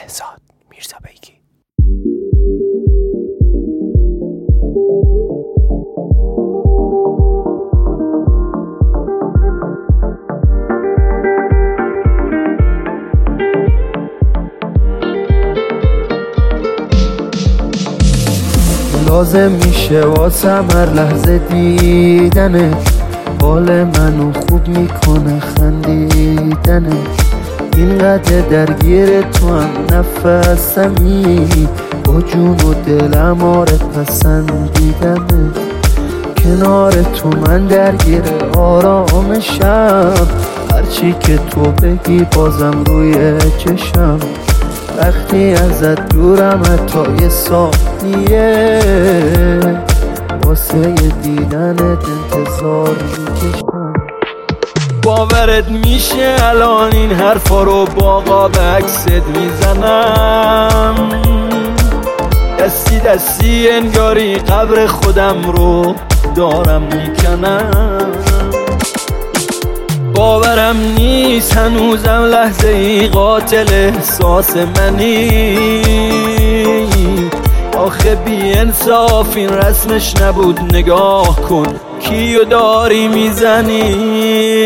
بهزاد میرزابیگی. لازم میشه واسم هر لحظه دیدنه، حال منو خوب میکنه خندیدنه. اینقدر درگیر تو هم نفسمی، با جون و دلم آره پسندیدنه. کنار تو من درگیر آرامشم، هرچی که تو بگی بازم روی چشم. وقتی ازت دورم حتی یه ثانیه، واسه دیدنت انتظار میکشم. باورت میشه الان این حرفا رو با قاب عکست میزنم، دستی دستی انگاری قبر خودم رو دارم میکنم. باورم نیست هنوزم لحظه ای قاتل احساس منی. آخه بی انصاف این رسمش نبود، نگاه کن کیو داری میزنی.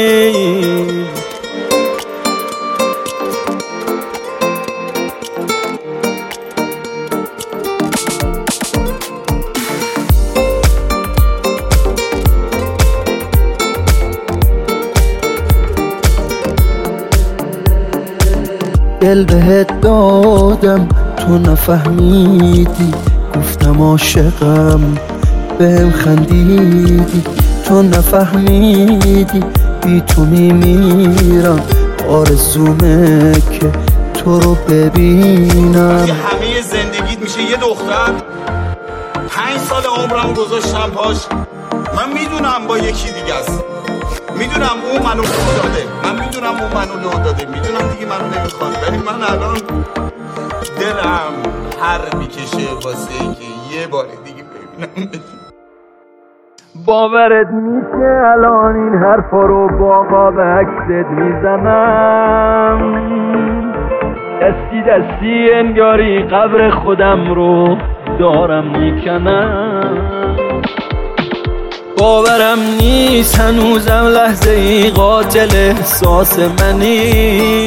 دل بهت دادم تو نفهمیدی، گفتم عاشقم بهم خندیدی. تو نفهمیدی بی تو میمیرم، آرزومه که تو رو ببینم. همه زندگیت میشه یه دختر، 5 سال عمرم گذاشتم پاش. من میدونم با یکی دیگه است، میدونم اون منو لو داده، من میدونم اون منو لو داده، میدونم دیگه منو نمیخواد، ولی من الان دلم هر میکشه واسه که یه بار دیگه ببینم. باورت میشه الان این حرفا رو با قاب عکست میزنم، دستی دستی انگاری قبر خودم رو دارم میکنم. باورم نیست هنوزم لحظه ای قاتل احساس منی.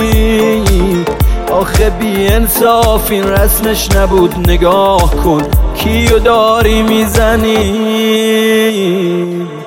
آخه بی انصاف این رسمش نبود، نگاه کن کیو داری میزنی.